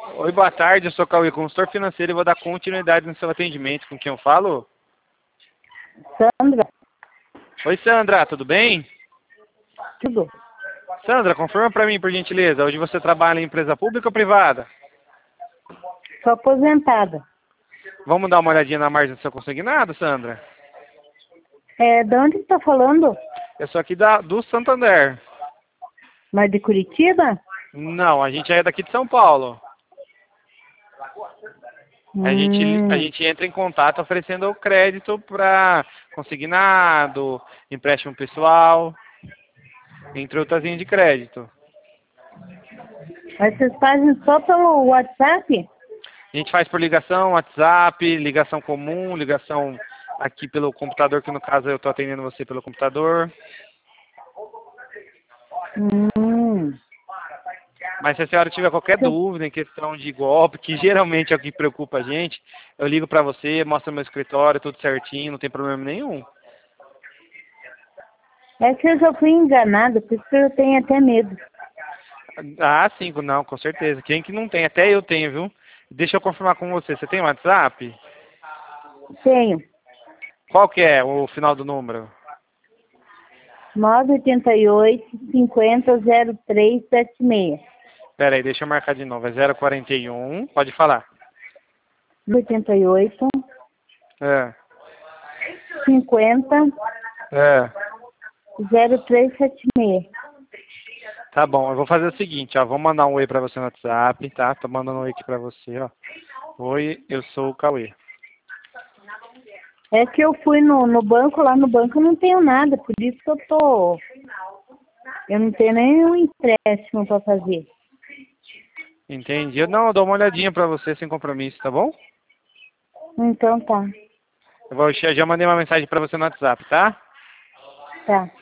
Oi, boa tarde, eu sou o Cauê, consultor financeiro, e vou dar continuidade no seu atendimento. Com quem eu falo? Sandra, Oi, Sandra, tudo bem? tudo. Sandra, confirma para mim, por gentileza, hoje você trabalha em empresa pública ou privada? Sou aposentada. Vamos dar uma olhadinha na margem do seu consignado, Sandra? De onde você tá falando? Eu sou aqui do Santander. Mas de Curitiba? Não, a gente é daqui de São Paulo. A gente entra em contato oferecendo crédito para consignado, empréstimo pessoal, entre outras linhas de crédito. Mas vocês fazem só pelo WhatsApp? A gente faz por ligação, WhatsApp, ligação comum, ligação aqui pelo computador, que no caso eu estou atendendo você pelo computador. Hum. Mas se a senhora tiver qualquer dúvida em questão de golpe, que geralmente é o que preocupa a gente, eu ligo para você, mostro meu escritório, tudo certinho, não tem problema nenhum. É que eu já fui enganada, por isso que eu tenho até medo. Ah, sim, não, com certeza. Quem que não tem? Até eu tenho, viu? Deixa eu confirmar com você. Você tem WhatsApp? Tenho. Qual que é o final do número? 988-50-0376. Pera aí, deixa eu marcar de novo. É 041, pode falar. 88 É. 50 É. 0376. Tá bom, eu vou fazer o seguinte, ó. Vou mandar um oi pra você no WhatsApp, tá? Tô mandando um oi aqui pra você, ó. Oi, eu sou o Cauê. É que eu fui no banco, lá no banco eu não tenho nada, por isso que eu não tenho nenhum empréstimo para fazer. Entendi. Não, eu dou uma olhadinha pra você sem compromisso, tá bom? Então tá, Já mandei uma mensagem pra você no WhatsApp, tá? tá.